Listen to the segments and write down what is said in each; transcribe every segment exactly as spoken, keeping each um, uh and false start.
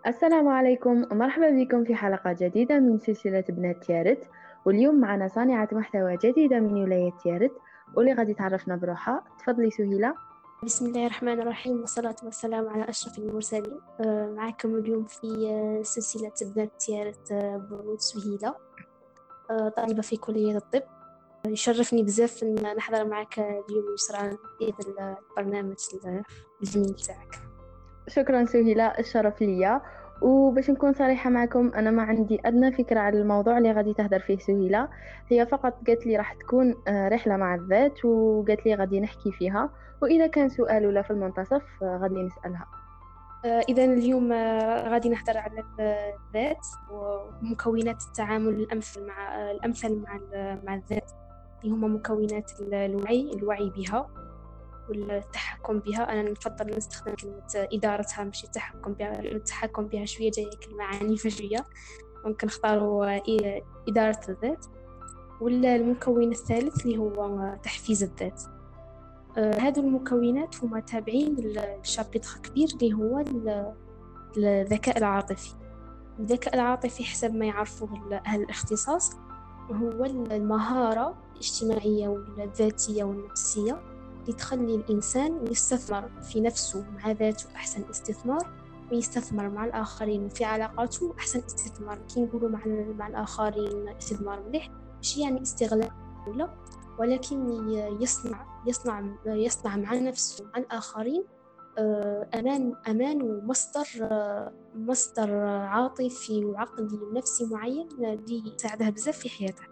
السلام عليكم ومرحبا بكم في حلقة جديدة من سلسلة بنات تيارت. واليوم معنا صانعة محتوى جديدة من ولاية تيارت واللي غادي تعرفنا بروحها. تفضلي سهيلة. بسم الله الرحمن الرحيم، والصلاة والسلام على أشرف المرسلين. آه، معكم اليوم في آه، سلسلة بنات تيارة آه، بنوت سهيلة، آه، طالبة في كلية الطب. يشرفني بزاف أن نحضر معك اليوم يسرى في هذا البرنامج الجميل تاعك. شكرا سهيلة، الشرف ليا. وباش نكون صريحة معكم، أنا ما عندي أدنى فكرة على الموضوع اللي غادي تهدر فيه سهيلة. هي فقط قالت لي راح تكون آه، رحلة مع الذات، وقالت لي غادي نحكي فيها، وإذا كان سؤال ولا في المنتصف آه، غادي نسألها. إذا اليوم آه، غادي نهضر على الذات ومكونات التعامل الأمثل مع آه، الأمثل مع ال- مع الذات، اللي هما مكونات الوعي الوعي بها والتحكم بها. أنا نفضل نستخدم كلمة إدارتها مش التحكم بها. التحكم بها شوية جاية كلمة عنيفة شوية، ممكن نختاروا إي- إدارة الذات. والمكون الثالث اللي هو تحفيز الذات. آه، هادو المكونات هما تابعين لشابتر كبير اللي هو ال- الذكاء العاطفي. الذكاء العاطفي حسب ما يعرفوه ال- أهل الاختصاص هو المهارة الاجتماعية والذاتية والنفسية اللي تخلي الإنسان يستثمر في نفسه مع ذاته أحسن استثمار، ويستثمر مع الآخرين وفي علاقاته أحسن استثمار. كي نقولوا مع, مع الآخرين استثمار مليح، مش يعني استغلال لا، ولكن يصنع يصنع يصنع مع نفسه مع الآخرين آه، أمان أمان ومصدر آه، مصدر عاطفي وعقلي ونفسي معين اللي يساعدها بزاف في حياتها.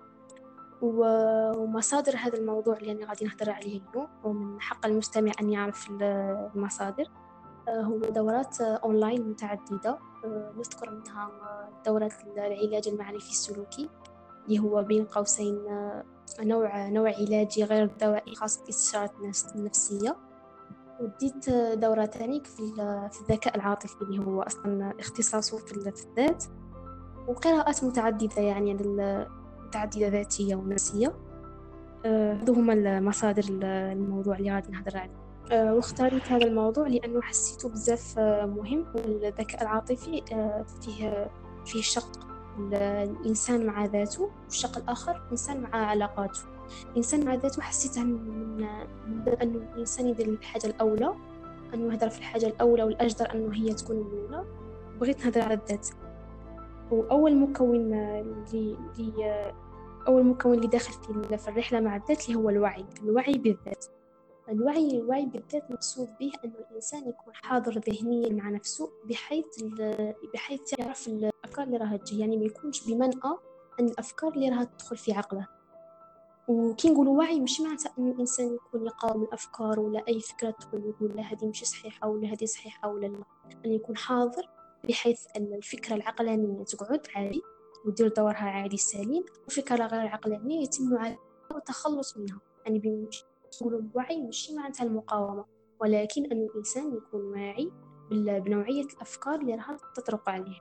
و- ومصادر هذا الموضوع اللي أنا غادي نهضر عليه اليوم، ومن حق المستمع أن يعرف ال- المصادر. آه، هو دورات آه، أونلاين متعددة. آه، نذكر منها آه، دورات العلاج المعرفي السلوكي، اللي هو بين قوسين آه، نوع نوع علاجي غير دوائي خاص بالاستشارات النفس- النفسية. وديت دورة تانيك في ال- في الذكاء العاطفي اللي هو أصلا اختصاصه في ال- في الذات. وقراءات متعددة يعني لل- متعددة ذاتية ونفسية. آه، هذو هما المصادر ال- الموضوع اللي غادي نهضر عليه. آه، واختاريت هذا الموضوع لأنه حسيته بزاف آه، مهم. الذكاء العاطفي آه، فيه فيه شق ال- الإنسان مع ذاته، والشق الآخر الإنسان مع علاقاته. الإنسان مع ذاته حسيته من من باب أنه الإنسان يدير الحاجة الأولى، أنه نهضر في الحاجة الأولى والأجدر أنه هي تكون الأولى. بغيت نهضر على الذات. وأول مكون آه، اللي اللي آه، أول مكون اللي داخل في في الرحلة مع الذات اللي هو الوعي الوعي بالذات. الوعي الوعي بالذات مقصود به أن الإنسان يكون حاضر ذهنيا مع نفسه، بحيث ال- بحيث يعرف الأفكار اللي راها تجي، يعني ما يكونش بمنأى أن الأفكار اللي راها تدخل في عقله. وكي نقولوا وعي مش معناتها أن الإنسان يكون يقاوم الأفكار ولا أي فكرة تقول يقول لا هذه مش صحيحة ولا هذه صحيحة ولا لا. أن يكون حاضر بحيث أن الفكرة العقلانية تقعد عادي ودير دورها عادي سليم، والفكرة غير العقلانية يتم عالجها والتخلص منها. يعني بمش نقولوا الوعي مش معناتها المقاومة، ولكن أن الإنسان يكون واعي بال- بنوعية الأفكار اللي راها تطرق عليه.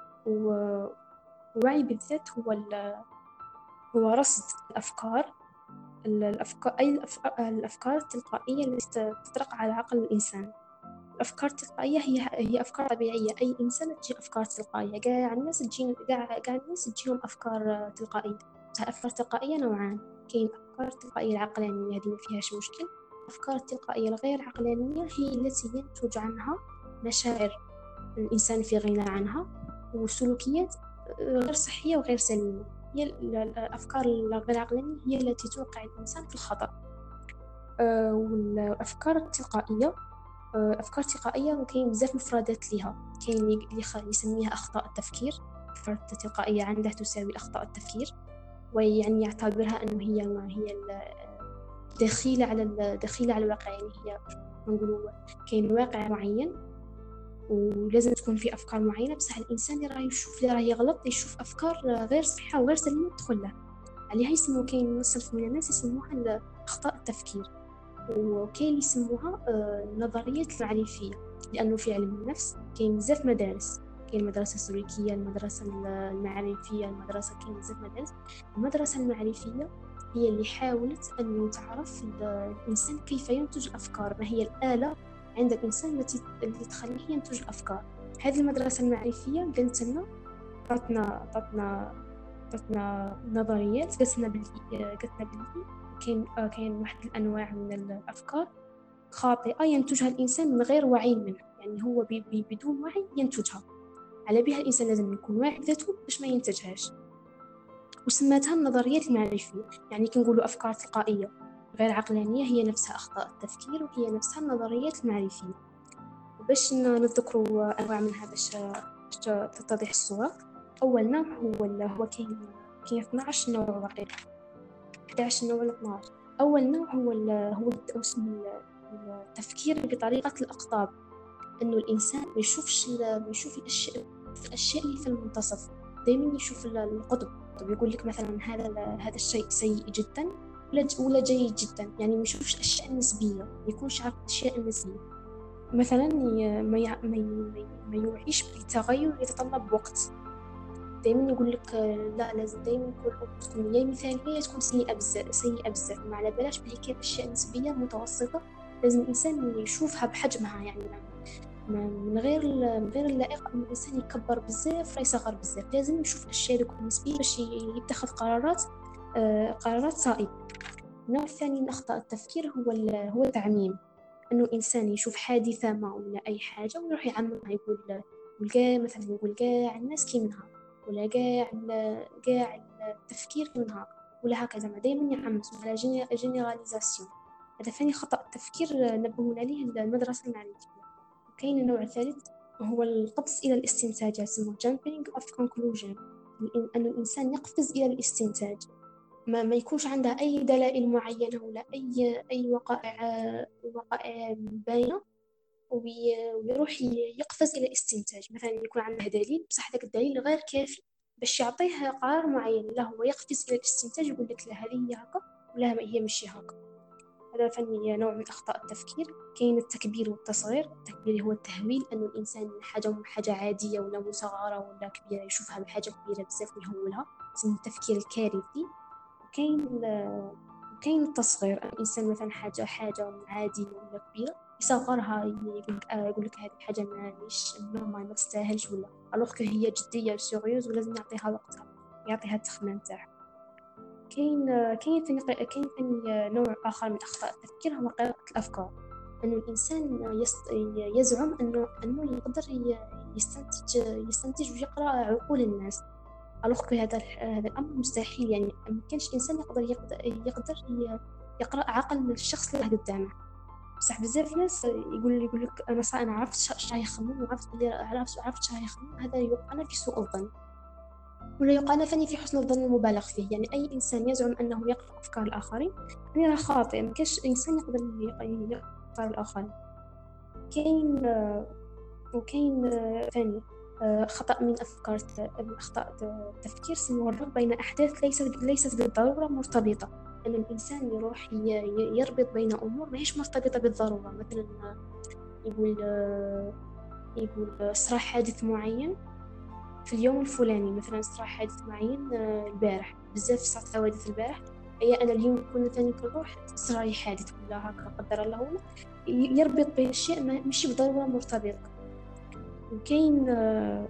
والوعي بالذات هو ال- هو رصد الأفكار الأفكار أي الأف- الأفكار التلقائية التي تطرق على عقل الإنسان. الأفكار التلقائية هي هي أفكار طبيعية. أي إنسان تجي أفكار تلقائية، كاع الناس تجي كاع كاع الناس تجيهم أفكار تلقائية. أفكار تلقائية نوعان: كاين أفكار تلقائية العقلانية هذه ما فيهاش مشكل. الأفكار التلقائية الغير عقلانية هي التي ينتج عنها مشاعر الإنسان في غنى عنها، وسلوكيات غير صحية وغير سليمة. هي الأفكار الغير عقلانية هي التي توقع الإنسان في الخطأ. أه والأفكار التلقائية أه أفكار تلقائية وكاين بزاف مفردات لها. كاين اللي يسميها أخطاء التفكير. الأفكار التلقائية عندها تساوي أخطاء التفكير، ويعني يعتبرها أنه هي هي دخيلة على دخيلة على الواقع. يعني هي نقولوا كاين واقع معين ولازم تكون في أفكار معينة، بصح الإنسان اللي راه يشوف اللي راه يغلط يشوف أفكار غير صحيحة وغير سليمة تدخل له. عليها يسموا كاين صنف من الناس يسموها أخطاء التفكير، وكاين اللي يسموها نظرية المعرفية. لأنه في علم النفس كاين بزاف مدارس. كاين المدرسة السلوكية، المدرسة المعرفية، المدرسة كاين بزاف مدارس. المدرسة المعرفية هي اللي حاولت أن تعرف الإنسان كيف ينتج الأفكار، ما هي الآلة عند الإنسان التي اللي تخليه ينتج الأفكار. هذه المدرسة المعرفية قالت لنا، عطتنا عطتنا عطتنا نظريات، قالت لنا باللي قالت لنا باللي كاين كاين واحد الأنواع من الأفكار خاطئة ينتجها الإنسان من غير وعي منه، يعني هو بي بي بدون وعي ينتجها، على بها الإنسان لازم يكون واعي بذاته باش ما ينتجهاش، وسماتها النظريات المعرفية. يعني كنقولوا أفكار تلقائية غير عقلانية هي نفسها أخطاء التفكير، وهي نفسها النظريات المعرفية. وباش نذكروا أنواع منها باش باش تتضح الصورة. أول نوع هو هو كاين كاين اثنا عشر نوع وقيل إحدى عشر نوع ولا اثنا عشر. أول نوع هو هو اسمه التفكير بطريقة الأقطاب، إنه الإنسان ما يشوفش ما يشوف الأشياء الأشياء اللي في المنتصف، دائما يشوف القطب. طب يقول لك مثلا هذا هذا الشيء سيء جدا ولا ولا جيد جدا، يعني ما يشوفش الأشياء النسبية، ما يكونش عارف الأشياء النسبية. مثلا ما ي... ما ي... ما يوعيش بالتغير يتطلب وقت، دائما يقول لك لا لازم دائما يكون تكون يا مثالية يا تكون سيئة بزاف سيئة بزاف. ما على بلاش بلي كاين أشياء نسبية متوسطة لازم الإنسان يشوفها بحجمها، يعني من غير من غير اللائق أن الإنسان يكبر بزاف ولا يصغر بزاف، لازم يشوف الأشياء ذوك النسبية باش يتخذ قرارات آه قرارات صائبة. النوع الثاني من أخطاء التفكير هو هو التعميم، إنه الإنسان يشوف حادثة ما ولا أي حاجة ويروح يعممها، يقول يقول مثلا يقول كاع الناس كي منها، ولا كاع كاع التفكير كي منها، ولا هكذا. ما دائما يعمم على جينيراليزاسيون. هذا ثاني خطأ التفكير نبهنا عليه المدرسة المعرفية. وكاين النوع الثالث هو القفز إلى الاستنتاج، يسموه jumping of conclusion، أن الإنسان يقفز إلى الاستنتاج، ما, ما يكونش عنده أي دلائل معينة ولا أي أي وقائع وقائع باينة، ويروح يقفز إلى استنتاج. مثلا يكون عنده دليل بصح ذاك الدليل غير كافي باش يعطيه قرار معين، لا هو يقفز إلى الاستنتاج يقول لك لا هذه هي هكا ولا هي مش هكا. هذا فني نوع من أخطاء التفكير. كاين التكبير والتصغير. التكبير هو التهويل، أنه الإنسان حاجة حاجة عادية ولا مصغرة ولا كبيرة يشوفها بحاجة كبيرة بزاف ويهولها، اسمه التفكير الكارثي. وكاين كاين التصغير، الإنسان مثلا حاجة حاجة عادية ولا كبيرة يصغرها، يقول لك آه يقول لك هذه الحاجة ماهيش نورمال ما تستاهلش، ولا الوغ كو هي جدية سيريوز ولازم يعطيها وقتها، يعطيها التخمام تاعها. كاين كاين ثاني كاين ثاني نوع آخر من أخطاء التفكير هو قراءة الأفكار، أنه الإنسان يزعم أنه أنه يقدر يستنتج يستنتج ويقرأ عقول الناس، الوغ كو هذا هذا الأمر مستحيل. يعني ما كانش إنسان يقدر يقدر يقدر يقرأ عقل الشخص اللي قدامه. بصح بزاف ناس يقول يقول لك أنا صا أنا عرفت اش راه يخمم وعرفت بلي عرفت عرفت اش راه يخمم. هذا يوقعنا في سوء الظن، ولا يوقعنا ثاني في حسن الظن المبالغ فيه. يعني أي إنسان يزعم أنه يقرأ أفكار الآخرين يعني راه خاطئ، ما كانش إنسان يقدر يقرأ أفكار الآخرين. كاين وكاين ثاني خطأ من أفكار من أخطاء التفكير اسمه الربط بين أحداث ليست ليست بالضرورة مرتبطة، أن الإنسان يروح يربط بين أمور ماهيش مرتبطة بالضرورة. مثلا يقول يقول صرا حادث معين في اليوم الفلاني، مثلا صرا حادث معين البارح، بزاف صارت حوادث البارح، هي أنا اليوم كنا ثاني كنروح صرا لي حادث ولا هكا قدر الله، ولا يربط بين أشياء ماشي بالضرورة مرتبطة. وكاين آه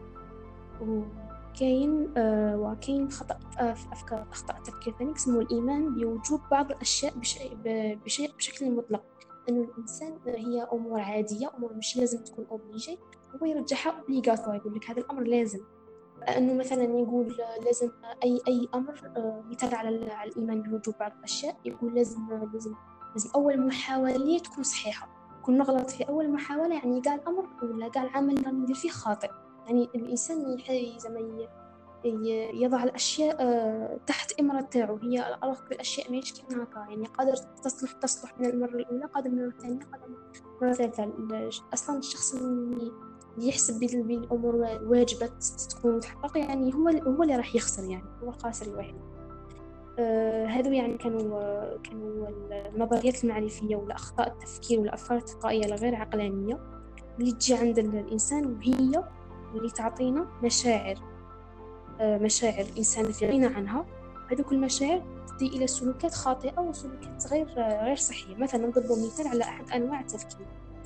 وكاين آه وكاين خطأ آه في أفكار أخطاء التفكير ثاني اسمه الإيمان بوجود بعض الأشياء بشيء بشيء بشكل مطلق، أن الإنسان هي أمور عادية، أمور مش لازم تكون أوبليجي، هو يرجعها أوبليغاتوار، يقول لك هذا الأمر لازم. أنه مثلا يقول لازم أي أي أمر آه مثال على على الإيمان بوجود بعض الأشياء، يقول لازم لازم لازم أول محاولة تكون صحيحة، كل نغلط في أول محاولة يعني قال الأمر ولا قال العمل اللي ندير فيه خاطئ. يعني الإنسان زي يضع الأشياء تحت إمرة تاعو، هي الأرق بالأشياء ما يشكي من هكا، يعني قادر تصلح تصلح من المرة الأولى، قادر من المرة الثانية، قادر من المرة الثالثة. أصلا الشخص اللي يحسب بالأمور واجبة تكون متحققة يعني هو هو اللي راح يخسر، يعني هو الخاسر الوحيد. آه هذو يعني كانوا كانوا النظريات المعرفية ولا أخطاء التفكير ولا أفكار التلقائية الغير عقلانية اللي تجي عند الإنسان، وهي اللي تعطينا مشاعر آه مشاعر الإنسان في غنى عنها. هذوك المشاعر تؤدي إلى سلوكات خاطئة وسلوكات غير غير صحية. مثلا نضرب مثال على أحد أنواع التفكير،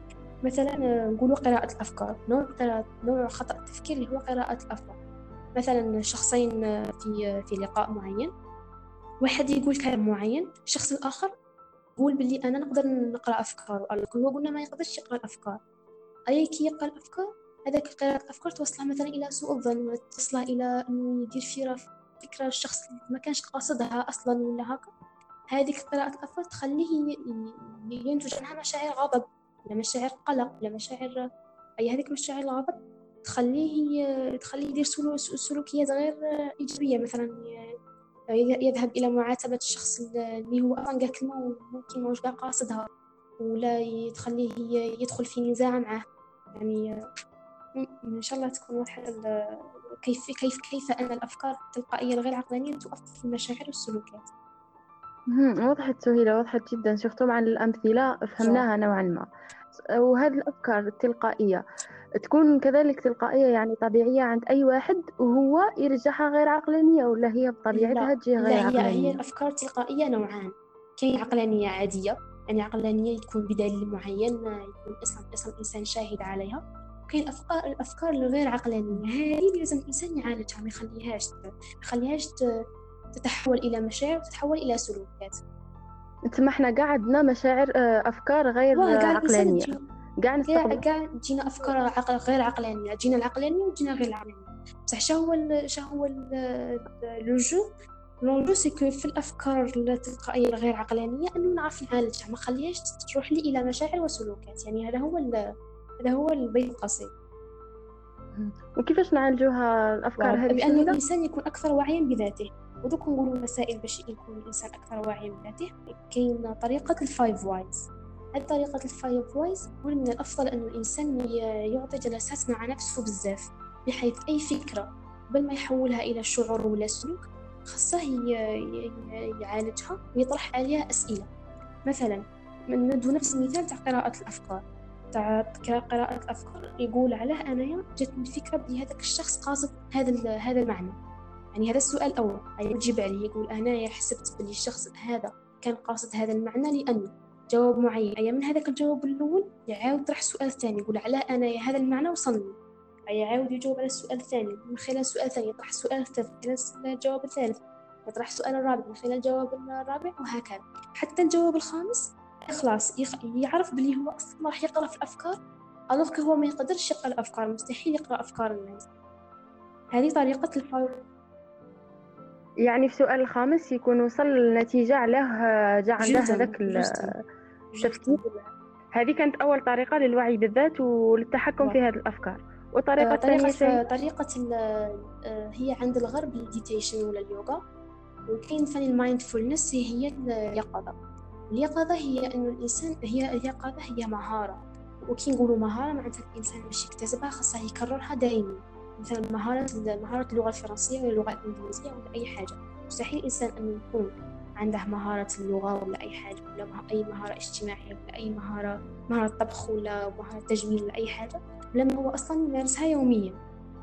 مثلا آه، نقولوا قراءة الأفكار، نوع قراءة نوع خطأ التفكير اللي هو قراءة الأفكار. مثلا شخصين آه، في في لقاء معين، واحد يقول كلام معين، الشخص الآخر يقول باللي أنا نقدر نقرأ أفكاره، هو قلنا ما يقدرش يقرأ الأفكار. أي كي يقرأ الأفكار، هذاك قراءة الأفكار توصله مثلا إلى سوء الظن، توصله إلى إنه يدير في فكرة الشخص اللي ما كانش قاصدها أصلا ولا هكا. هذيك قراءة الأفكار تخليه ي- ي- ينتج عنها مشاعر غضب، ولا مشاعر قلق، ولا مشاعر أي هذيك مشاعر الغضب تخليه تخليه يدير سلو- سلوكيات غير إيجابية. مثلا ي- يذهب إلى معاتبة الشخص اللي هو أصلا قال كلمة وممكن ما هوش قاع قاصدها، ولا تخليه ي- يدخل في نزاع معه. يعني م- إن شاء الله تكون واضحة ال- كيف كيف كيف أن الأفكار التلقائية الغير عقلانية تؤثر في المشاعر والسلوكيات. مهم. وضحت سهيلة، وضحت جدا، شفتم عن الأمثلة شكرا. فهمناها نوعا ما. وهذه الأفكار التلقائية تكون كذلك تلقائية، يعني طبيعية عند أي واحد وهو يرجعها غير عقلانية، ولا هي بطبيعتها لا تجي لا، غير هي هي عقلانية؟ الأفكار التلقائية نوعان. كاين عقلانية عادية، يعني عقلانية يكون بدليل معين، يكون أصلا أصلا الإنسان شاهد عليها. وكاين الأفكار الأفكار الغير عقلانية، هذه لازم الإنسان يعالجها، ما يخليهاش ما يخليهاش ت- تتحول إلى مشاعر وتتحول إلى سلوكيات. تسمى احنا قاعدنا مشاعر، آه، أفكار غير واه آه، قاع الإنسان عقلانية، تجي قاعد قاع نستقبل. قاع تجينا أفكار عقل غير عقلانية، تجينا العقلانية وتجينا غير العقلانية. بصح شهو ال- شهو لو جو لونجو سي كو في الافكار التلقائيه الغير عقلانيه انه نعرف نعالجها، ما خليهاش تروح لي الى مشاعر وسلوكات. يعني هذا هو ال- هذا هو البيت القصير. وكيفاش نعالجوها الأفكار هذه بأنه سهيلة؟ الإنسان يكون أكثر وعيا بذاته. ودوك نقولوا مسائل باش يكون الإنسان أكثر وعيا بذاته. كاين طريقة الفايف وايز. هذه طريقة الفايف وايز تقول من الأفضل أن الإنسان ي- يعطي جلسات مع نفسه بزاف، بحيث أي فكرة قبل ما يحولها إلى شعور ولا سلوك خاصه ي- ي- يعالجها ويطرح عليها أسئلة. مثلا ندو نفس المثال تاع قراءة الأفكار. تاع قراءة الأفكار يقول عليه أنايا جاتني الفكرة بلي هذاك الشخص قاصد هذا هذا المعنى. يعني هذا السؤال الأول يجيب عليه، يقول أنايا حسبت بلي الشخص هذا كان قاصد هذا المعنى لأنه جواب معين. أي من هذاك الجواب الأول يعاود يطرح سؤال ثاني، يقول على أنايا هذا المعنى وصلني. يعاود يجاوب على السؤال الثاني، من خلال سؤال ثاني يطرح سؤال الثالث، من خلال الجواب الثالث يطرح السؤال الرابع، من خلال الجواب الرابع، وهكذا حتى الجواب الخامس خلاص يخ... يعرف بلي هو أصلا راح يقرأ في الأفكار. ألوغ هو ما يقدرش يقرأ الأفكار، مستحيل يقرأ أفكار الناس. هذه طريقة الفاير. يعني في السؤال الخامس يكون وصل لنتيجة علاه آه، جاء عنده جوستومون هذاك جوستومون التفكير. جوستومون هذه كانت أول طريقة للوعي بالذات وللتحكم في هذه الأفكار. والطريقة آه، طريقة الثانية في سهيلة؟ طريقة ال- آه، هي عند الغرب المديتيشن ولا اليوغا. وكاين ثاني المايندفولنس، هي اليقظة. اليقظة هي أن الإنسان هي اليقظة هي مهارة. وكي نقولوا مهارة معناتها الإنسان باش يكتسبها خاصه يكررها دائما. مثلا مهارة مهارة اللغة الفرنسية ولا اللغة الإنجليزية ولا أي حاجة. مستحيل الإنسان أن يكون عنده مهارة اللغة ولا أي حاجة، ولا مه- أي مهارة اجتماعية، ولا أي مهارة مهارة طبخ ولا مهارة تجميل ولا أي حاجة لما هو أصلا يمارسها يوميا.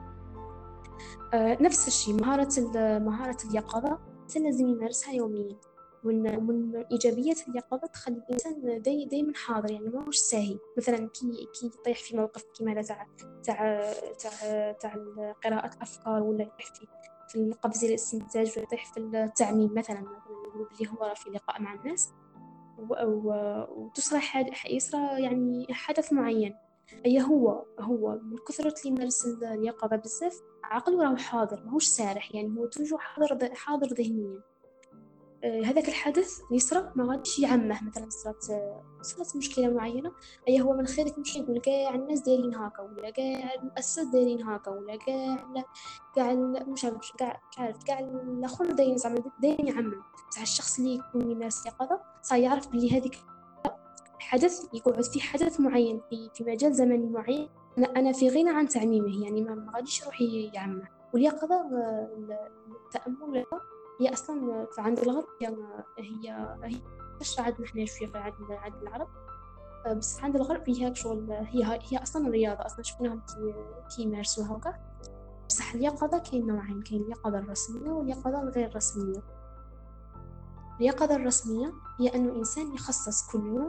آه، نفس الشيء مهارة ال- مهارة اليقظة الإنسان لازم يمارسها يوميا. ومن من إيجابية اليقظة تخلي الإنسان داي دايما حاضر، يعني ماهوش ساهي. مثلا كي كي يطيح في موقف كيما هذا تاع تاع تاع تاع قراءة الأفكار، ولا يطيح في في القفز الاستنتاج، ولا يطيح في التعميم مثلا مثلا يقولوا بلي هو راه في لقاء مع الناس و- و- وتصرى حاد- يصرى يعني حدث معين. أي هو هو من كثرة اللي يمارس اليقظة بزاف عقله راه حاضر ماهوش سارح، يعني هو توجو حاضر حاضر ذهنيا. آه، هذاك الحدث يصرى ما غاديش يعمه. مثلا صارت آه، صارت مشكلة معينة، أي هو من خيرك يمشي يقول كاع الناس دايرين هكا، ولا كاع المؤسسات دايرين هكا، ولا كاع كاع مش عارف كاع عارف كاع الآخر دايرين زعما دايرين يعمم. بصح الشخص اللي يكون يمارس يقظة سيعرف بلي هذيك حدث يقعد في حدث معين في في مجال زمني معين، أنا أنا في غنى عن تعميمه، يعني ما ما غاديش يروح يعمه. واليقظة آه، التأمل هي أصلا عند الغرب هي هي هي تشرع عندنا إحنا شوية في عند عند العرب. آه، بس عند الغرب هي شغل هي هي أصلا رياضة، أصلا شفناهم كي كي يمارسوها هكا. بصح اليقظة كاين نوعين، كاين اليقظة الرسمية واليقظة الغير رسمية. اليقظة الرسمية هي أنه الإنسان يخصص كل يوم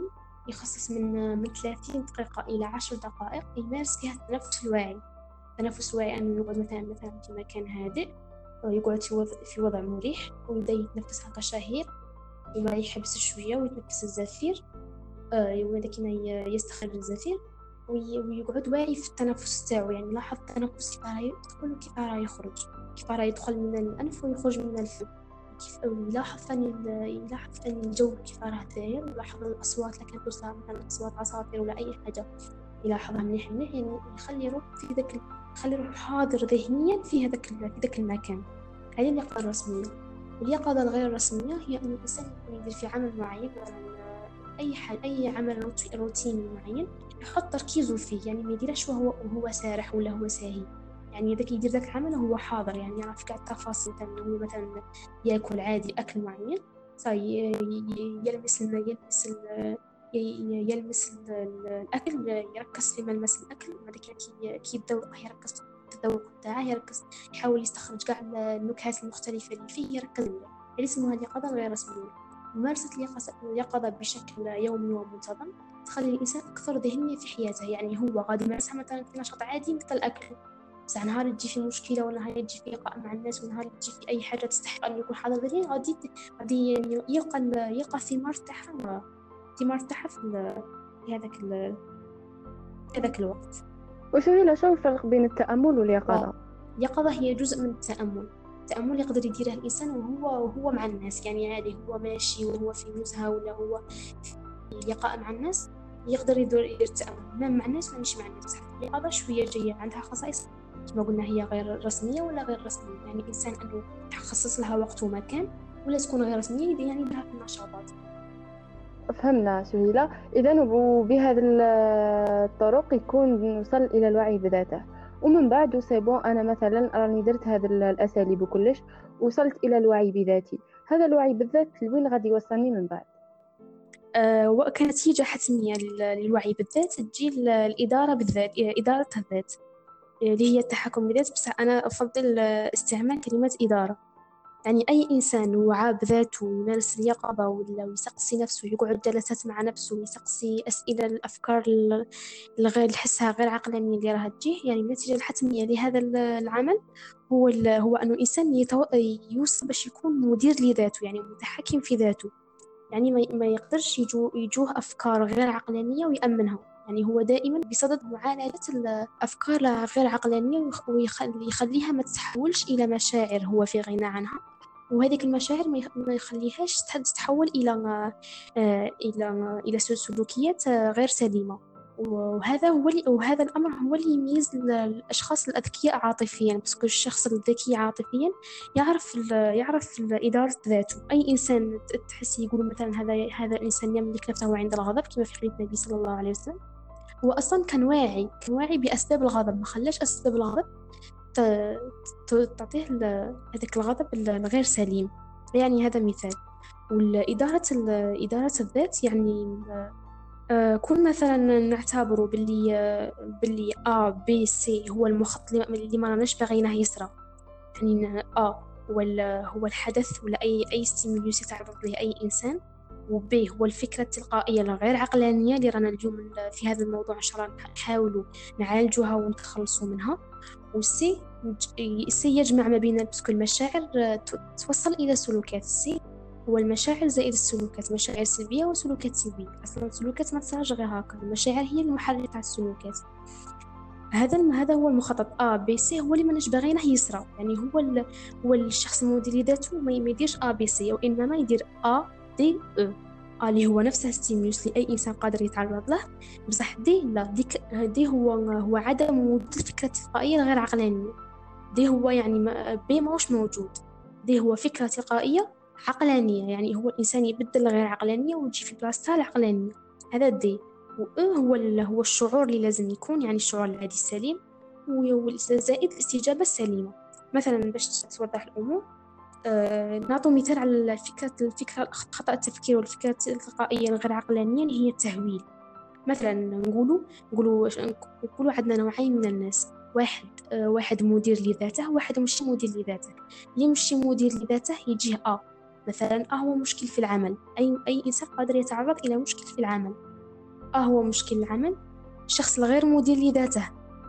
يخصص من من ثلاثين دقيقة إلى عشر دقائق يمارس فيها التنفس الواعي. التنفس الواعي أنه يقعد مثلا مثلا في مكان هادئ، يقعد في وضع في وضع مريح، ويبدأ يتنفس هكا شهيق، وما يحبس شوية ويتنفس الزفير، آه ولكن يستخرج الزفير، ويقعد واعي في التنفس تاعو. يعني لاحظ التنفس كيف راه يدخل وكيف راه يخرج، كيف راه يدخل من الأنف ويخرج من الفم. يلاحظ ثاني يلاحظ ثاني الجو كيف راه داير، يلاحظ الأصوات اللي كانت توصل مثلا أصوات عصافير ولا أي حاجة يلاحظها مليح مليح. يعني يخلي روح في ذاك يخلي روح حاضر ذهنيا في هذاك في ذاك المكان. هذه اليقظة الرسمية. اليقظة الغير الرسمية هي أن الإنسان يكون يدير في عمل معين، مثلا أي حاجة أي عمل روتيني معين يحط تركيزه فيه، يعني ما يديرش وهو وهو سارح ولا هو ساهي. يعني ذاك يدير ذاك العمل وهو حاضر، يعني يعرف كاع التفاصيل. مثلا هو مثلا ياكل عادي أكل معين، صاي يلمس يلمس يلمس الأكل، يركز في ملمس الأكل. بعد كده كي يتذوق يركز في التذوق تاعه، يركز يحاول يستخرج كاع النكهات المختلفة اللي فيه، يركز عليها. هذه اسمها اليقظة الغير رسمية. ممارسة اليقظة بشكل يومي ومنتظم تخلي الإنسان أكثر ذهنية في حياته. يعني هو غادي يمارسها مثلا في نشاط عادي مثل الأكل، بس نهار تجي في مشكلة ولا نهار تجي في لقاء مع الناس ونهار تجي في أي حاجة تستحق أن يكون حاضر ذهنيا، غادي غادي يلقى يلقى الثمار تاعها الثمار تاعها في هذاك في هذاك الوقت. وسهيلة، شو الفرق بين التأمل واليقظة؟ اليقظة هي جزء من التأمل. التأمل يقدر يديره الإنسان وهو وهو مع الناس، يعني عادي هو ماشي وهو في نزهة ولا هو في لقاء مع الناس يقدر يدير يدير التأمل، ما مع الناس ولا مش مع الناس. اليقظة شوية جاية عندها خصائص كما قلنا، هي غير رسمية ولا غير رسمية. يعني الإنسان أنه يخصص لها وقت ومكان، ولا تكون غير رسمية يعني يديرها في النشاطات. فهمنا سهيلة. إذن وبهذه الطرق يكون نوصل إلى الوعي بذاته، ومن بعد سيبون أنا مثلا راني درت هذه الأساليب وكلش، وصلت إلى الوعي بذاتي. هذا الوعي بالذات لوين غادي يوصلني من بعد؟ أه وكنتيجة حتمية للوعي بالذات تجي الإدارة بالذات، إدارة الذات اللي هي التحكم بالذات. بس أنا أفضل استعمال كلمة إدارة. يعني أي إنسان وعى بذاته ويمارس اليقظة ولا ويسقسي نفسه، يقعد جلسات مع نفسه ويسقسي أسئلة الأفكار الغير الحسها غير عقلانية اللي راها تجيه، يعني النتيجة الحتمية لهذا العمل هو هو أنه إنسان يتو... يوصل باش يكون مدير لذاته، يعني متحكم في ذاته. يعني ما ما يقدرش يجو يجوه أفكار غير عقلانية ويأمنها. يعني هو دائما بصدد معالجة الأفكار غير عقلانية ويخليها ما تتحولش إلى مشاعر هو في غنى عنها، وهذه المشاعر ما يخليهاش تتحول إلى إلى إلى سلوكيات غير سليمة. وهذا هو اللي وهذا الأمر هو اللي يميز الأشخاص الأذكياء عاطفيا. بس كل الشخص الذكي عاطفيا يعرف يعرف إدارة ذاته. أي إنسان تحس يقول مثلا هذا هذا الإنسان يملك نفسه عند الغضب، كما في حديث النبي صلى الله عليه وسلم، هو أصلا كان واعي كان واعي بأسباب الغضب، ما خلاش أسباب الغضب تعطيه هذاك الغضب الغير سليم. يعني هذا مثال. والإدارة إدارة الذات يعني آه كل مثلا نعتبره باللي آه باللي A B C هو المخطط اللي ما راناش باغينه يصرى. يعني A هو هو الحدث ولا أي أي ستيمولوس يتعرض له أي إنسان، وب هو الفكرة التلقائية الغير عقلانية اللي رانا اليوم في هذا الموضوع إن شاء الله نحاولوا نعالجوها ونتخلصوا منها. والسي السي يجمع ما بين بسكو المشاعر توصل إلى سلوكات. السي هو المشاعر زائد السلوكات، مشاعر سلبية وسلوكات سلبية. أصلا السلوكات ما تصيرش غير هكا، المشاعر هي المحرك تاع السلوكات. هذا هذا هو المخطط A B C هو اللي ماناش باغينه يصرى. يعني هو ال... هو الشخص المدير لذاته ما يديرش A B C، وإنما يدير A D E. A اللي هو نفسه ستيمولوس لأي إنسان قادر يتعرض له، بصح دي لا، ديك دي هو هو عدم وجود الفكرة التلقائية الغير عقلانية. دي هو يعني ما بي ماهوش موجود، دي هو فكرة تلقائية عقلانية. يعني هو الإنسان يبدل الغير عقلانية ويجي في بلاصتها العقلانية. هذا دي وإه هو هو الشعور اللي لازم يكون، يعني الشعور العادي السليم، وزائد الاستجابة السليمة. مثلا باش توضح الأمور آه، نعطوا مثال على الفكرة الفكرة خطأ التفكير والفكرة التلقائية الغير عقلانية اللي هي التهويل. مثلا نقولوا نقولوا نقولوا عندنا نوعين من الناس، واحد آه، واحد مدير لذاته، واحد مش مدير لذاته. اللي مش مدير لذاته يجيه آ مثلا آ هو مشكل في العمل. أي أي إنسان قادر يتعرض إلى مشكل في العمل. آه هو مشكل العمل. الشخص الغير مدير لذاته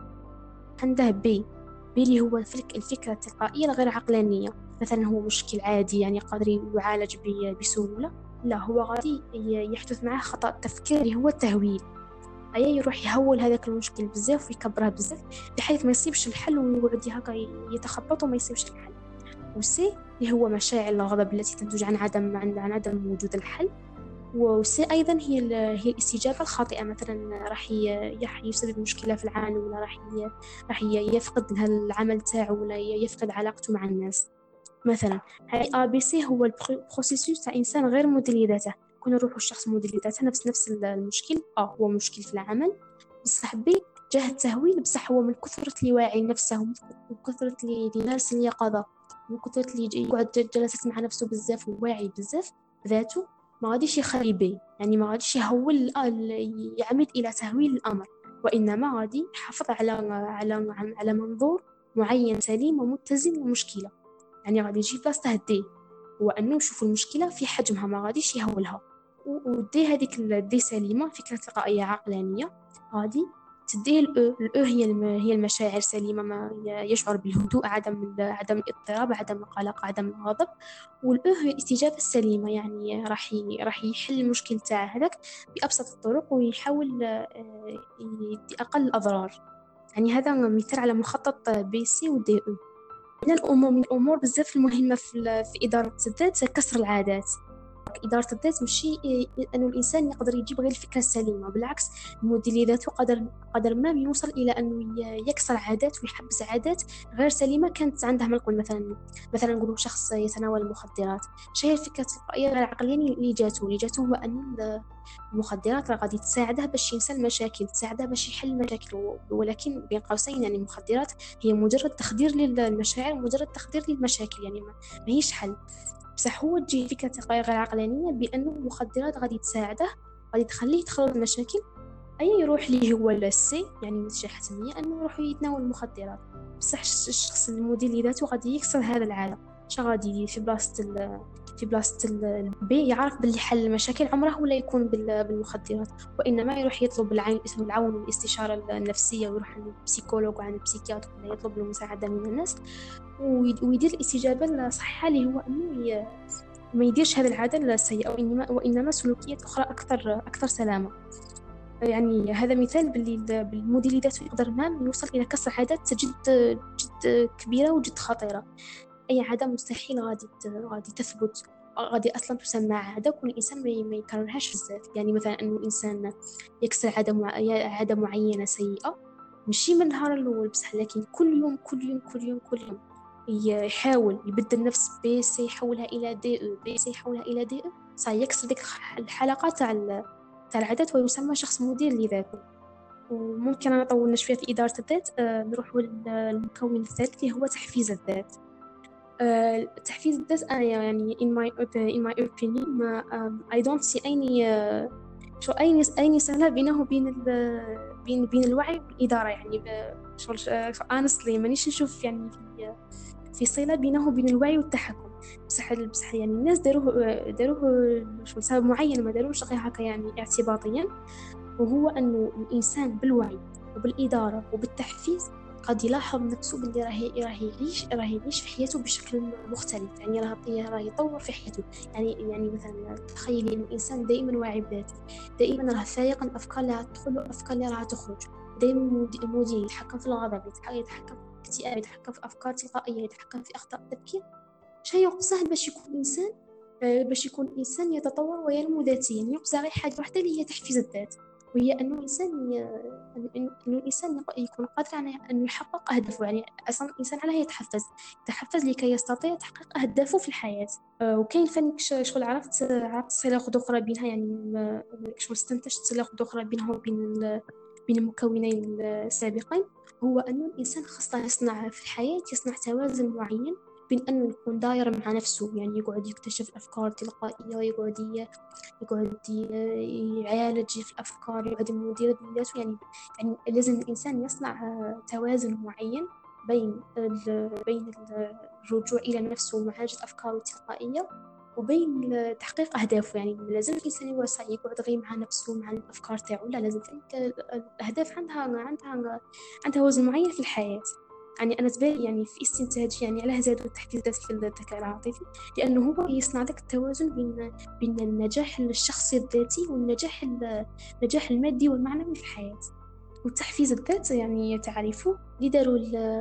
عنده بي بي اللي هو الفك الفكرة التلقائية الغير عقلانية. مثلا هو مشكل عادي يعني قادر يعالج ب- بسهولة، لا هو غادي ي- يحدث معه خطأ تفكير اللي هو التهويل. أي يروح يهول هذاك المشكل بزاف ويكبره بزاف بحيث ما يصيبش الحل ويقعد هكا يتخبط وما يصيبش الحل. وسي اللي هو مشاعر الغضب التي تنتج عن عدم عن عن عدم وجود الحل. وسي أيضا هي ال- هي الاستجابة الخاطئة. مثلا راح ي- راح يسبب مشكلة في العمل، ولا راح ي- راح ي- يفقد العمل تاعو، ولا ي- يفقد علاقته مع الناس. مثلا هاي A B C هو البروسيسوس تاع إنسان غير مدير لذاته. كون نروحوا الشخص مدير لذاته نفس نفس المشكل. آه هو مشكل في العمل، بصح بي جاه التهويل، بصح هو من كثرة اللي واعي نفسه، من كثرة اللي يمارس اليقظة، من كثرة اللي يقعد جلسات مع نفسه بزاف وواعي بزاف ذاته، ما غاديش يخلي بي يعني ما غاديش يهول يعمد إلى تهويل الأمر، وإنما غادي يحافظ على على على منظور معين سليم ومتزن ومشكلة. يعني غادي يجي بلاصته دي هو انه يشوف المشكله في حجمها، ما غاديش يهولها. ودي هذيك الدي سليمه، فكره تلقائيه عقلانيه، غادي تديه الاو الاو هي الم... هي المشاعر سليمه، ما ي- يشعر بالهدوء، عدم ال- عدم الاضطراب، عدم القلق، عدم الغضب. والاو هي الاستجابه السليمه، يعني راح ي... راح يحل المشكل تاع هذاك بابسط الطرق ويحاول آه، يدي اقل الاضرار. يعني هذا مثال على مخطط بي سي ودي او. من الأمور من الأمور بزاف المهمة في, ال- في إدارة الذات كسر العادات. إدارة الذات ماشي أنه الإنسان يقدر يجيب غير الفكرة السليمة، بالعكس المدير ذاته قدر قدر ما يوصل إلى أنه ي- يكسر عادات ويحبس عادات غير سليمة كانت عنده من قبل. مثلا مثلا نقولوا شخص يتناول المخدرات، شيء الفكرة التلقائية غير عقلية اللي جاته اللي جاته هو أن المخدرات راه غادي تساعده باش ينسى المشاكل، تساعده باش يحل المشاكل، ولكن بين قوسين يعني المخدرات هي مجرد تخدير للمشاعر، مجرد تخدير للمشاكل، يعني ما هيش حل. بصح هو تجي فكرة تلقائية غير عقلانية بأنه المخدرات غادي تساعده، غادي تخليه يتخلص من المشاكل. أي يروح ليه هو السي يعني نتيجة حتمية أنه يروح يتناول المخدرات. بصح الشخص المدير لذاته غادي يكسر هذا العالم. شا غادي يدير في بلاصة ال في بلاصة البي يعرف باللي حل المشاكل عمره ولا يكون بالمخدرات، وإنما يروح يطلب العون العون والاستشارة النفسية، ويروح عند البسيكولوج وعند البسيكياتر، ولا يطلب المساعدة من الناس، ويدير الاستجابة الصحيحة اللي هو أنه ي... ما يديرش هذا العادة السيئة، وإنما, وإنما سلوكيات أخرى أكثر أكثر سلامة. يعني هذا مثال باللي بالمدير ذاته يقدر نعم يوصل إلى كسر عادات جد جد كبيرة وجد خطيرة. أي عادة مستحيل غادي غادي تثبت، غادي أصلا تسمى عادة كل إنسان ما يكررهاش بزاف. يعني مثلا أنه الإنسان يكسر عادة مع... عادة معينة سيئة ماشي من النهار الأول، بصح لكن كل يوم كل يوم كل يوم كل يوم يحاول يبدل نفس بي سي يحولها إلى دي او، بي سي يحولها إلى دي او، سيكسر ديك الحلقة تاع تاع العادات ويسمى شخص مدير لذاته. وممكن أنا طولنا شوية في إدارة الذات. آه نروح للمكون الثالث اللي هو تحفيز الذات. آه تحفيز الذات أنا يعني in my in my opinion ما um, I don't see any uh, شو أي أي صلة بينه وبين بين بين الوعي والإدارة. يعني شغل honestly مانيش نشوف يعني في في صلة بينه وبين الوعي والتحكم. بصح بصح يعني الناس داروه داروه شو لسبب معين، ما داروش غير هكا يعني اعتباطيا، وهو أنه الإنسان بالوعي وبالإدارة وبالتحفيز قد يلاحظ نفسه باللي راه راه يعيش راه يعيش في حياته بشكل مختلف، يعني راه راه يطور في حياته. يعني يعني مثلا تخيلي إنه إنسان دائما واعي بذاته، دائما راه فايق الأفكار اللي راح تدخل والأفكار اللي راح تخرج، دائما مودي يتحكم في الغضب، يتحكم في الاكتئاب، يتحكم في أفكار تلقائية، يتحكم في أخطاء التفكير. شيء سهل باش يكون إنسان باش يكون إنسان يتطور وينمو ذاتيا. يقصى غير حاجة واحدة اللي هي تحفيز الذات، وهي أنه الإنسان ي... أنه الإنسان يكون قادر على أن يحقق أهدافه. يعني أصلا الإنسان على يتحفز يتحفز لكي يستطيع تحقيق أهدافه في الحياة. أه وكاين فاني شغل عرفت عرفت صلة أخرى بينها، يعني شغل استنتجت صلة أخرى بينها وبين ال... بين المكونين السابقين، هو أنه الإنسان خاصة يصنع في الحياة يصنع توازن معين بين أنه يكون داير مع نفسه، يعني يقعد يكتشف أفكار تلقائية، يقعد يقعد يعالج في الأفكار، يقعد مدير ذاته. يعني يعني لازم الإنسان يصنع توازن معين بين بين الرجوع إلى نفسه ومعالجة أفكاره التلقائية، وبين تحقيق أهدافه. يعني لازم الإنسان يوسع يقعد غير مع نفسه مع الأفكار تاعو، لا لازم الأهداف عندها عندها عندها وزن معين في الحياة. يعني أنا تبالي يعني في استنتاج يعني على زادوا التحفيزات في الذكاء العاطفي، لأنه هو يصنع لك التوازن بين بين النجاح الشخصي الذاتي والنجاح النجاح المادي والمعنوي في الحياة. والتحفيز الذات يعني تعريفه اللي داروا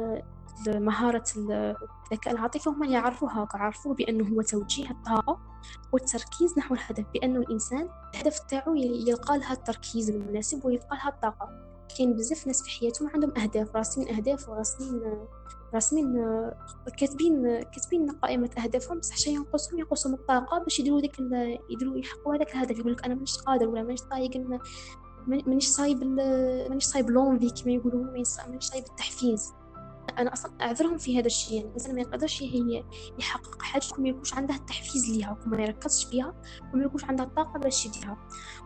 مهارة الذكاء العاطفي هم اللي يعرفوها عرفوه بأنه هو توجيه الطاقة والتركيز نحو الهدف، بأنه الإنسان الهدف تاعو يلقى لها التركيز المناسب ويلقى لها الطاقة. كاين بزاف ناس في حياتهم عندهم أهداف، راسمين أهداف وراسمين راسمين كاتبين كاتبين قائمة أهدافهم، بصح شي ينقصهم ينقصهم الطاقة باش يديروا ديك يديروا يحققوا هذاك الهدف. يقول لك أنا مانيش قادر ولا مانيش طايق مانيش صايب مانيش صايب لونفي كما يقولوا، مانيش صايب التحفيز. انا اصلا اعذرهم في هذا الشيء. يعني الانسان ما يقدرش هي يحقق حاجه وما يكونش عندها التحفيز ليها وما يركزش فيها وما يكونش عندها الطاقه باش يديرها.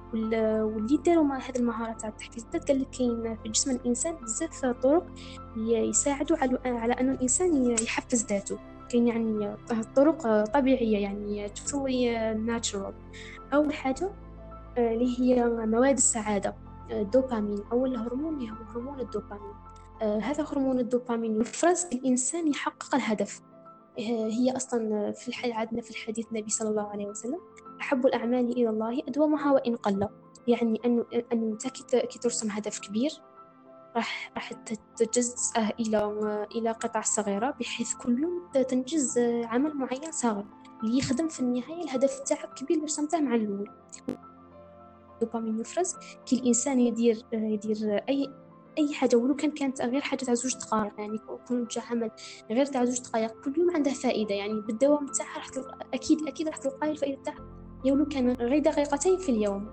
واللي داروا مع هذه المهاره تاع التحفيز قال لك كاين في جسم الانسان بزاف طرق يساعدوا على على ان الانسان يحفز ذاته. كاين يعني طرق طبيعيه يعني تسوي ناتشورال. اول حاجه اللي هي مواد السعاده، الدوبامين. اول هرمون اللي هو هرمون الدوبامين. آه هذا هرمون الدوبامين يفرز الإنسان يحقق الهدف. آه هي أصلا في الحديث عندنا في الحديث النبي صلى الله عليه وسلم أحب الأعمال إلى الله أدومها وإن قل. يعني أنه أنه أنت كي ترسم هدف كبير راح راح تجزأه إلى إلى قطع صغيرة، بحيث كل يوم تنجز عمل معين صغير اللي يخدم في النهاية الهدف تاعك كبير اللي رسمته مع الأول. الدوبامين يفرز كي الإنسان يدير يدير أي اي حاجه ولو كان كانت غير حاجه تاع زوج دقائق، يعني كون جا عمل غير تاع زوج دقائق كل يوم عنده فائده. يعني بالدوام تاعها راح تلقى اكيد اكيد راح تلقاي الفائده تاعها ولو كان غير دقيقتين في اليوم.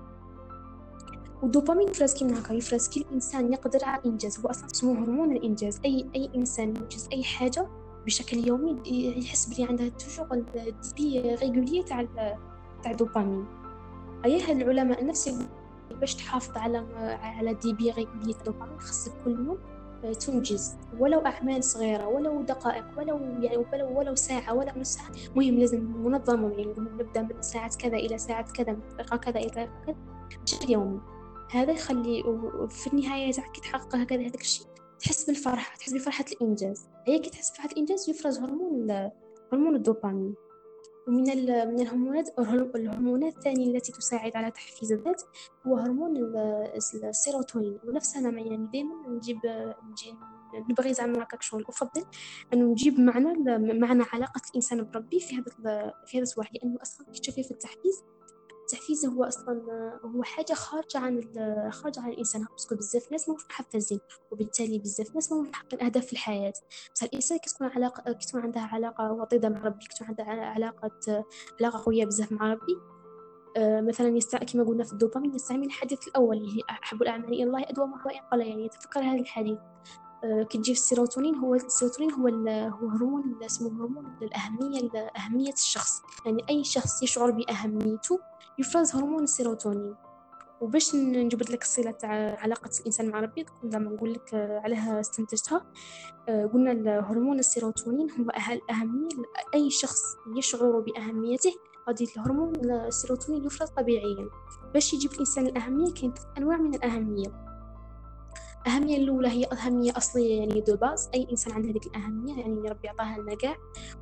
والدوبامين يفرز كي من هكا يفرز كي الانسان يقدر على الانجاز. هو اصلا اسمه هرمون الانجاز. اي اي انسان ينجز اي حاجه بشكل يومي يحس بلي عنده توجور الدي ريغولي تاع تاع الدوبامين. ايها العلماء النفس باش تحافظ على على دي بي ريغولي دوبامين خصك كل يوم تنجز ولو اعمال صغيره ولو دقائق ولو يعني ولو ولو ساعه ولا نص ساعه. مهم لازم منظم، يعني نبدا من ساعه كذا الى ساعه كذا من دقيقه كذا الى دقيقه كذا بشكل يومي. هذا يخلي في النهايه تاع كي تحقق هكذا هذاك الشيء تحس بالفرحه، تحس بفرحه الانجاز. هي كي تحس بفرحه الانجاز يفرز هرمون هرمون الدوبامين. ومن من الهرمونات الهرمونات الثانية التي تساعد على تحفيز الذات هو هرمون السيروتونين. ونفس أنا يعني دائما نجيب نجي نبغي زعما هكاك شغل أفضل أنه نجيب معنى معنى علاقة الإنسان بربي في هذا في هذا السؤال، لأنه أصلا تشوفي في التحفيز التحفيز هو اصلا هو حاجه خارجه عن خارجه عن الانسان. باسكو بزاف ناس ماهمش محفزين وبالتالي بزاف ناس ماهمش محققين الاهداف في الحياه. بس الانسان كي تكون علاقه كي تكون عندها علاقه وطيده مع ربي، كي تكون عندها علاقه علاقه قويه بزاف مع ربي، آه مثلا يستع... كما قلنا في الدوبامين يستعمل الحديث الاول اللي هي احب الاعمال الى الله ادومها وان قل. يعني يتفكر هذا الحديث. آه كي تجي في السيروتونين، هو السيروتونين هو هو هرمون اسمه هرمون الاهميه اهميه الشخص. يعني اي شخص يشعر باهميته يفرز هرمون السيروتونين. وباش نجبد لك الصله تاع علاقه الانسان مع ربي كنت زعما نقول لك عليها استنتجتها. قلنا الهرمون السيروتونين هو اهميه اي شخص يشعر باهميته غادي الهرمون السيروتونين يفرز طبيعيا. باش يجيب الانسان الاهميه كاين انواع من الاهميه. الأهمية الأولى هي أهمية أصلية، يعني دو باز أي إنسان عنده هذه الأهمية، يعني ربي عطاها لنا كاع،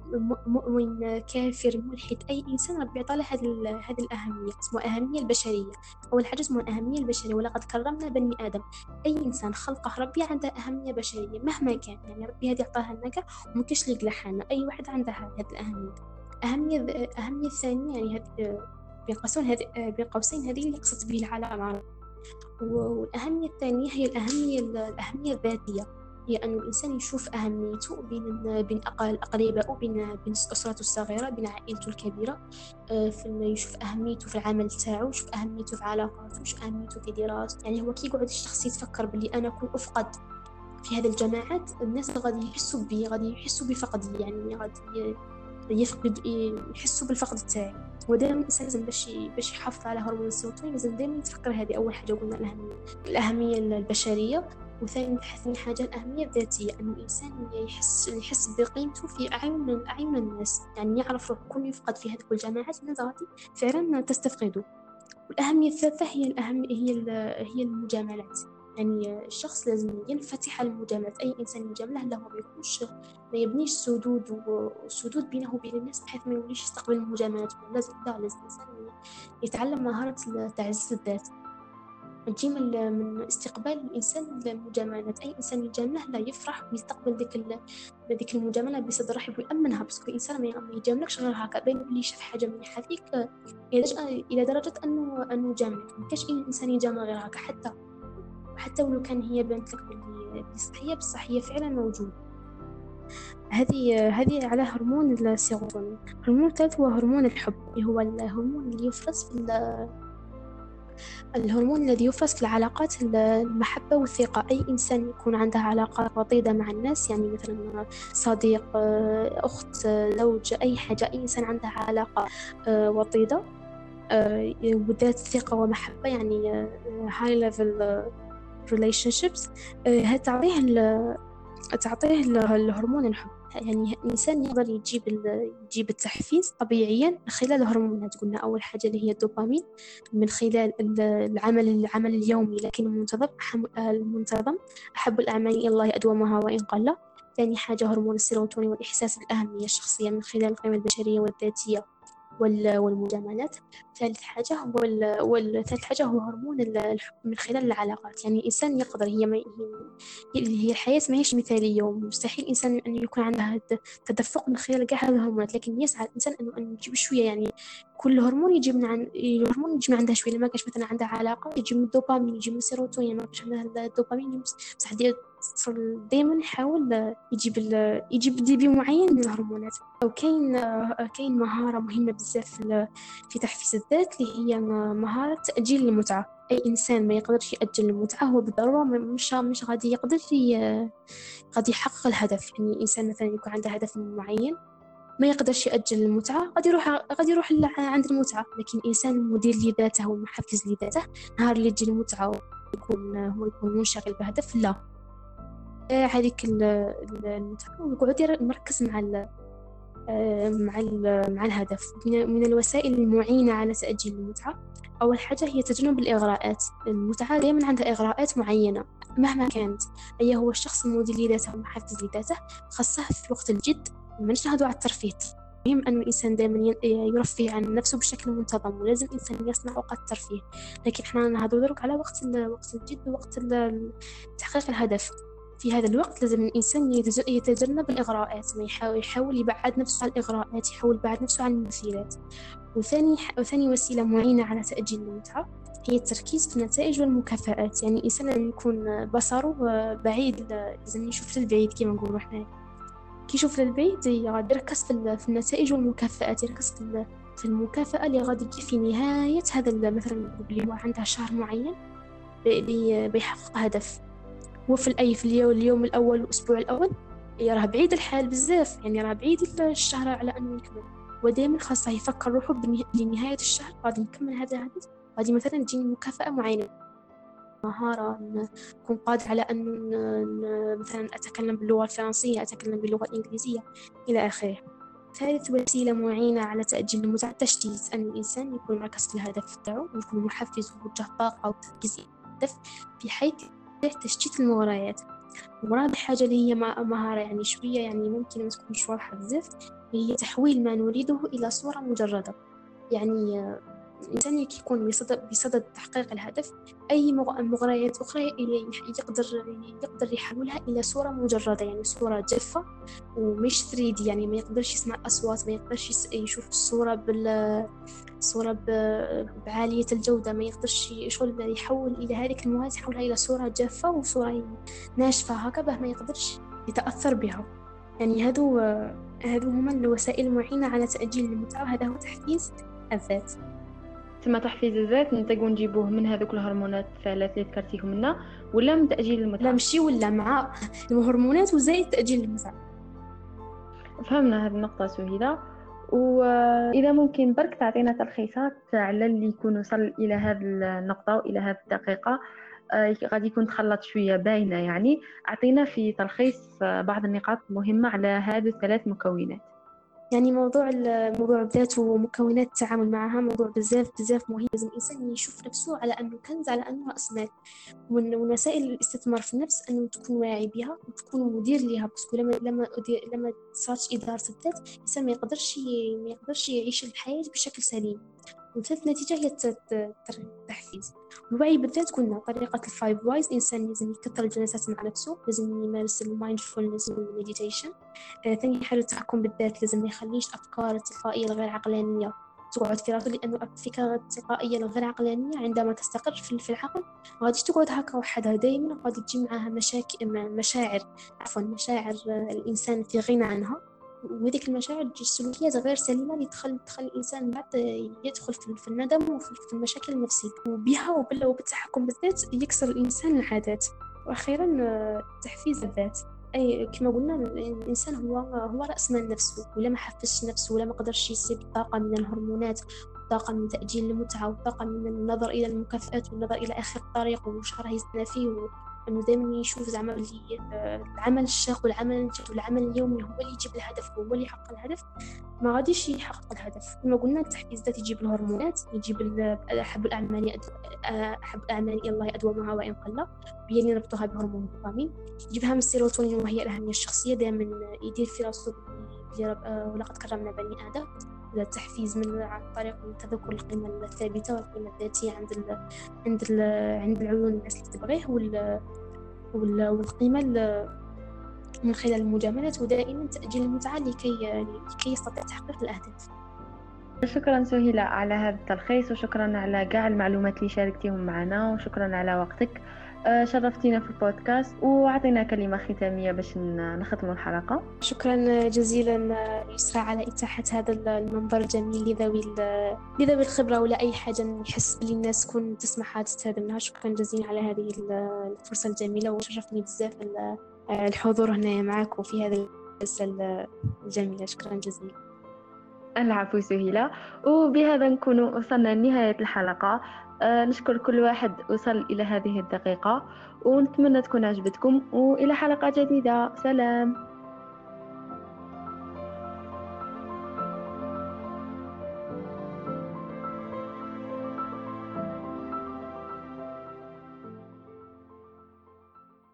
مؤمن كافر ملحد أي إنسان ربي عطاه هذه هذه الأهمية اسمها أهمية البشرية. أول حاجة اسمها الأهمية البشرية، ولقد كرمنا بني آدم. أي إنسان خلقه ربي عنده أهمية بشرية مهما كان، يعني ربي هذه عطاها لنا كاع ومكاش اللي يقلعها. أي واحد عندها هذه الأهمية. أهمية الأهمية الثانية يعني هذه بين قوسين هذه بين قوسين هذه اللي قصت به العلاقة مع ربي. والأهمية الثانية هي الأهمية الأهمية الذاتية، هي أن الإنسان يشوف أهميته بين بين أقاربه، بين بين أسرته الصغيرة، بين عائلته الكبيرة. يشوف أهميته في العمل تاعو، يشوف أهميته في علاقاته، يشوف أهميته في دراسته. يعني هو كي يقعد الشخص يتفكر باللي أنا كون أفقد في هذه الجماعات الناس غادي يحسوا بي غادي يحسوا بفقدي، يعني غادي يفقد يحسوا بالفقد تاعي. ودائما الانسان لازم باش باش يحافظ على هرمون السيروتونين لازم دائما يتفكر هذه اول حاجه قلنا الاهميه الاهميه البشريه وثاني ثاني حاجة الأهمية الذاتية، أن الإنسان يحس يحس بقيمته في أعين أعين الناس، يعني يعرف روحه. كل يفقد في هذه الجماعات الناس غادي فعلا تستفقده. والأهمية الثالثة هي الأهم هي هي المجاملات، يعني الشخص لازم ينفتح على المجاملات. أي إنسان يجامله له ما يكونش ما يبنيش سدود وسدود بينه وبين الناس بحيث ما يوليش يستقبل المجاملات. لازم لا لازم الإنسان يتعلم مهارة تعزيز الذات، تجي من من استقبال الإنسان للمجاملات. أي إنسان يجامله لا يفرح ويستقبل ذيك ذيك المجاملة بصدر رحب ويأمنها. بس كل إنسان ما يجاملكش غير هكا بين اللي شاف حاجة مليحة فيك إلى إلى درجة أنه أنه يجاملك. ما كاش أي إنسان يجامل غير هكا، حتى حتى ولو كان هي بانت لك باللي صحية بصح هي فعلا موجودة. هذه هذه على هرمون السيروتونين. هرمون الثالث هو هرمون الحب، اللي هو الهرمون اللي يفرز في الهرمون الذي يفرز في العلاقات المحبة والثقة. أي إنسان يكون عنده علاقات وطيدة مع الناس، يعني مثلا صديق، أخت، زوج، أي حاجة، أي إنسان عنده علاقة وطيدة وذات ثقة ومحبة، يعني high level relationships، هتعطيه تعطيه الهرمون الحب. يعني الإنسان يقدر يجيب يجيب التحفيز طبيعيا من خلال الهرمونات. قلنا أول حاجة اللي هي الدوبامين، من خلال العمل العمل اليومي لكن المنتظم المنتظم أحب الأعمال إلى الله أدومها وإن قل. ثاني حاجة هرمون السيروتونين والإحساس بالأهمية الشخصية من خلال القيمة البشرية والذاتية والمجاملات. ثالث حاجة هو والثالث حاجة هو هرمون الحب من خلال العلاقات. يعني الإنسان يقدر هي ما هي, هي الحياة ما هيش مثالية، ومستحيل إنسان أن يكون عنده تدفق من خلال كاع هذه الهرمونات، لكن يسعى الإنسان أنه أن يجيب شوية. يعني كل هرمون يجي من عن الهرمون يجي من عندها شوية. لما كاش مثلا عندها علاقة يجي من الدوبامين، يجي من السيروتونين. ما كاش عندها الدوبامين بصح دائما يحاول يجيب يجيب ديبي معين من الهرمونات. أو كاين كاين مهارة مهمة بزاف في تحفيز الذات اللي هي مهارة تأجيل المتعة. أي إنسان ما يقدرش يأجل المتعة هو بالضرورة مش مش غادي يقدر غادي يحقق الهدف. يعني إنسان مثلا يكون عنده هدف معين ما يقدرش يأجل المتعة، غادي يروح غادي يروح عند المتعة. لكن إنسان مدير لذاته ومحفز لذاته، نهار اللي تجي المتعة يكون هو يكون منشغل بهدف، لا هذيك المتعة ويقعد مركز مع ال مع مع الهدف. من الوسائل المعينة على تأجيل المتعة أول حاجة هي تجنب الإغراءات. المتعة دائما عندها إغراءات معينة مهما كانت. أي هو الشخص المدير لذاته ومحفز لذاته خاصة في وقت الجد ما نشاهدوا على الترفيه. مهم أن الإنسان دائما يرفه عن نفسه بشكل منتظم، ولازم الإنسان يصنع أوقات الترفيه. لكن إحنا نهضر درك على وقت وقت الجد ووقت تحقيق الهدف. في هذا الوقت لازم الإنسان يتجنب الإغراءات، ما يحاول يحاول يبعد نفسه عن الإغراءات، يحاول يبعد نفسه عن المثيرات. وثاني وثاني وسيلة معينة على تأجيل المتعة هي التركيز في النتائج والمكافآت. يعني الإنسان لازم يكون بصره بعيد، لازم يشوف للبعيد كما نقولوا إحنا. كي يشوف للبعيد غادي يركز في النتائج والمكافآت، يركز في في المكافأة اللي غادي تجي في نهاية هذا مثلا اللي هو عندها شهر معين بيحقق هدف. وفي الأي في اليوم, اليوم الأول والأسبوع الأول راه بعيد الحال بزاف، يعني راه بعيد الشهر على أنه يكمل. ودائما خاصة يفكر روحه بنهاية الشهر غادي نكمل هذا الهدف، غادي مثلا تجيني مكافأة معينة، مهارة نكون قادر على أن مثلا أتكلم باللغة الفرنسية، أتكلم باللغة الإنجليزية إلى آخره. ثالث وسيلة معينة على تأجيل المتعة التشتيت، أن الإنسان يكون مركز في الهدف تاعو ويكون محفز ووجه طاقة وتركيز الهدف بحيث تشتيت المغريات. ورابع حاجة اللي هي مهارة يعني شوية يعني ممكن ما تكونش واضحة بزاف، هي تحويل ما نريده إلى صورة مجردة. يعني الإنسان يكون بصدد بصدد تحقيق الهدف، أي مغريات أخرى يقدر يقدر يحولها إلى صورة مجردة، يعني صورة جافة ومش ثري دي. يعني ما يقدرش يسمع أصوات، ما يقدرش يشوف الصورة بال صورة بعالية الجودة، ما يقدرش شغل يحول إلى هذه المواد يحولها إلى صورة جافة وصورة ناشفة هكذا ما يقدرش يتأثر بها. يعني هذو هذو هما الوسائل المعينة على تأجيل المتعة، هذا هو تحفيز الذات. ثم تحفيز الذات نتاقو نجيبوه من هذوك الهرمونات الثلاث اللي ذكرتيهم لنا، ولا من تأجيل المتعة؟ لا مشي ولا مع الهرمونات وزائد تأجيل المتعة. فهمنا هذه النقطة سهيلة. وإذا ممكن برك تعطينا تلخيصات على اللي يكون وصل إلى هذه النقطة وإلى هذه الدقيقة، آه، غادي يكون تخلط شوية باينة يعني. أعطينا في تلخيص آه، بعض النقاط المهمة على هذه الثلاث مكونات. يعني موضوع الموضوع بذاته ومكونات التعامل معها موضوع بزاف بزاف مهم. لازم الإنسان يشوف نفسه على أنه كنز، على أنه رأس مال. ومن ومن وسائل الاستثمار في النفس أنه تكون واعي بها وتكون مدير لها. بس لما لما أدير لما صارت إدارة الذات، الإنسان ما يقدرش ي- ما يقدرش يعيش الحياة بشكل سليم. وثالث نتيجة هي الت- الت- التحفيز. الوعي بالذات قلنا طريقة الفايف وايز. الإنسان لازم يكثر الجلسات مع نفسه، لازم يمارس المايندفولنس والمديتيشن. آه، ثاني حاجة التحكم بالذات، لازم ما يخليش أفكار التلقائية الغير عقلانية تقعد في راسه، لأنه الفكرة التلقائية الغير عقلانية عندما تستقر في في العقل ما غاديش تقعد هكا وحدها، دائما غادي تجي معها مشاكل مشاعر عفوا مشاعر آه، الإنسان في غنى عنها. وهذيك المشاعر تجي السلوكيات غير سليمة اللي تخلي تخلي الإنسان بعد يدخل في في الندم وفي في المشاكل النفسية. وبها وبال- وبالتحكم بالذات يكسر الإنسان العادات. وأخيرا آه، تحفيز الذات. أي كما قلنا الإنسان هو هو رأس مال نفسه، ولا ما حفزش نفسه ولا ما قدرش يسيب الطاقة من الهرمونات، والطاقة من تأجيل المتعة، والطاقة من النظر إلى المكافآت، والنظر إلى آخر الطريق وش راه يستنى فيه، انه دائما يشوف زعما اللي آه، العمل الشاق والعمل الجاد والعمل اليومي هو اللي يجيب الهدف، هو اللي يحقق الهدف. ما غاديش يحقق الهدف. كما قلنا التحفيز الذاتي يجيب الهرمونات، يجيب ال- احب الاعمال أد- احب الاعمال الى الله ادومها وان قل، وهي اللي نربطها بهرمون الدوبامين. يجيب هم السيروتونين وهي الاهميه الشخصيه. دائما يدير في راسه بلي رب- آه، ولقد كرمنا بني ادم. التحفيز من عن طريق تذكر القيمة الثابتة والقيمة الذاتية عند ال عند ال عند العيون الناس اللي تبغيه، وال وال- والقيمة ال- من خلال المجاملات، ودائما تأجيل المتعة لكي لكي يستطيع تحقيق الأهداف. شكرا سهيلة على هذا التلخيص، وشكرا على كاع المعلومات اللي شاركتيهم معنا، وشكرا على وقتك. آه، شرفتينا في البودكاست، وأعطينا كلمة ختامية باش ن- نختم الحلقة. شكرا جزيلا يسرى على إتاحة هذا المنظر الجميل لذوي ال- لذوي الخبرة ولا أي حاجة يحس بلي الناس تكون تسمعها تستفاد منها. شكرا جزيلا على هذه ال- الفرصة الجميلة، وشرفني بزاف ال- الحضور هنا معك وفي هذه الجلسة الجميلة. شكرا جزيلا. العفو سهيلة. وبهذا نكون وصلنا لنهاية الحلقة. آه، نشكر كل واحد وصل إلى هذه الدقيقة، ونتمنى تكون عجبتكم، وإلى حلقة جديدة. سلام.